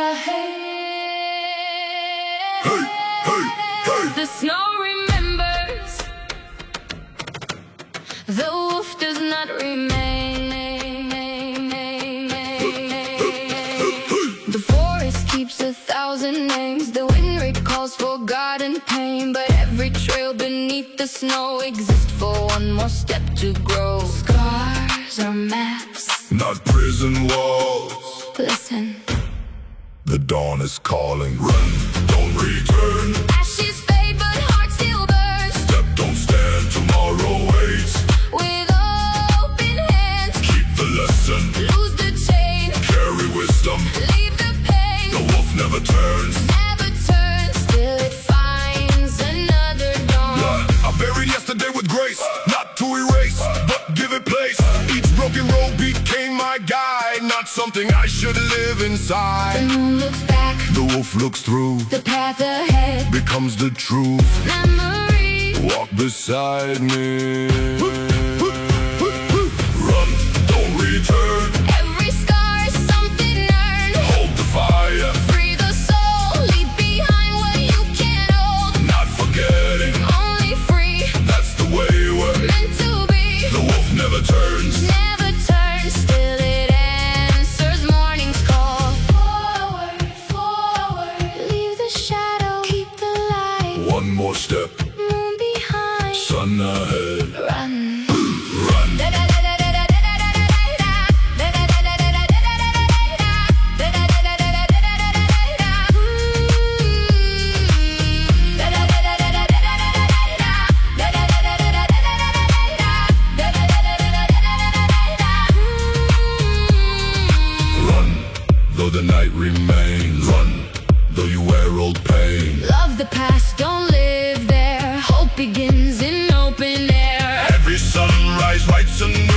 Hey, hey, hey. The snow remembers, the wolf does not remain. The forest keeps 1,000 names, the wind recalls forgotten pain. But every trail beneath the snow exists for one more step to grow. Scars are maps, Not prison walls. listen. The dawn is calling. Run, don't return. Ashes fade but heart still burns. Step, don't stand, tomorrow waits. With open hands, Keep the lesson, lose the chain, carry wisdom. leave the pain. The wolf never turns. Never turns till it finds another dawn. I buried yesterday with grace, not to erase, but give it place. Each broken road became my guide, not something I should live The inside. moon looks back, The wolf looks through, the path ahead, becomes the truth. memory. Walk beside me. Run, don't return. Every scar is something earned. Hold the fire, Free the soul, leave behind what you can't hold. not forgetting. Only free, That's the way we're. meant to be. The wolf never turns. Never turns till it answers morning's call. Forward, forward, leave the shadow, keep the light. One more step, Moon behind, sun ahead. run. Run, run, though the night remains. Run, though you wear old pain. Love the past, don't live there. Hope begins in open air. Every sunrise writes a